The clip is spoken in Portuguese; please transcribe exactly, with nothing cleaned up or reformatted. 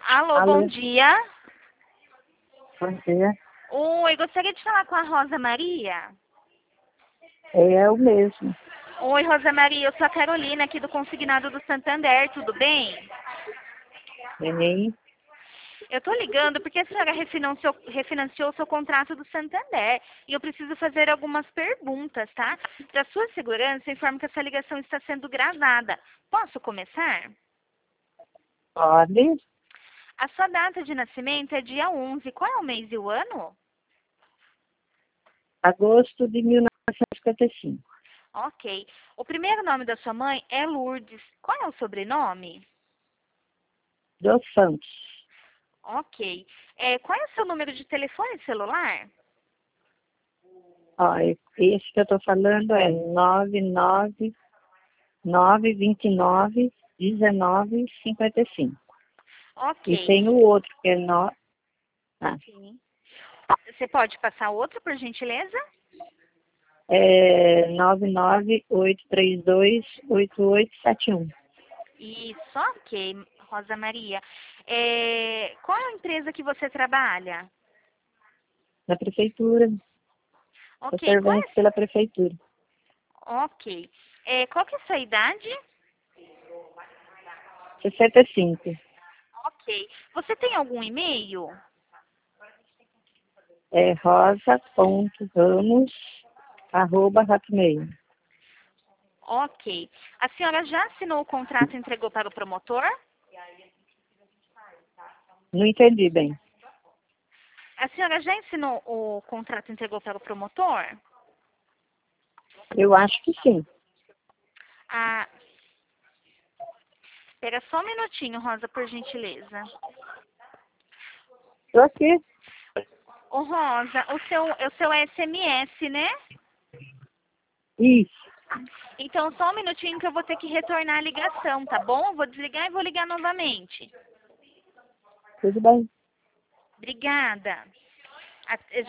Alô, bom Alô, dia. bom dia. Oi, gostaria de falar com a Rosa Maria. É o mesmo. Oi, Rosa Maria, eu sou a Carolina aqui do Consignado do Santander, tudo bem? Bem, Eu tô ligando porque a senhora refinanciou, refinanciou o seu contrato do Santander e eu preciso fazer algumas perguntas, tá? Para sua segurança, eu informo que essa ligação está sendo gravada. Posso começar? pode. A sua data de nascimento é dia onze. Qual é o mês e o ano? Agosto de mil novecentos e cinquenta e cinco. Ok. O primeiro nome da sua mãe é Lourdes. Qual é o sobrenome? Dos Santos. Ok. É, qual é o seu número de telefone celular? Ó, e- esse que eu estou falando é nove nove nove dois nove um nove cinco cinco. Ok. E tem o outro que é no... ah, Sim. Você pode passar outro, por gentileza? é nove nove oito três dois oito oito sete um. Isso, ok, Rosa Maria. É, qual é a empresa que você trabalha? Da prefeitura. Sou Ok, qual servente é, pela prefeitura. ok. É, qual que é a sua idade? sessenta e cinco. Ok. Você tem algum e-mail? É rosa.ramos, arroba hotmail. Ok. A senhora já assinou o contrato e entregou para o promotor? Não entendi bem. A senhora já assinou o contrato e entregou para o promotor? Eu acho que sim. Ah, espera só um minutinho, Rosa, por gentileza. Estou aqui. Ô, Rosa, o seu, o seu é S M S, né? Isso. Então, só um minutinho que eu vou ter que retornar a ligação, tá bom? Eu vou desligar e vou ligar novamente. Tudo bem. Obrigada. A-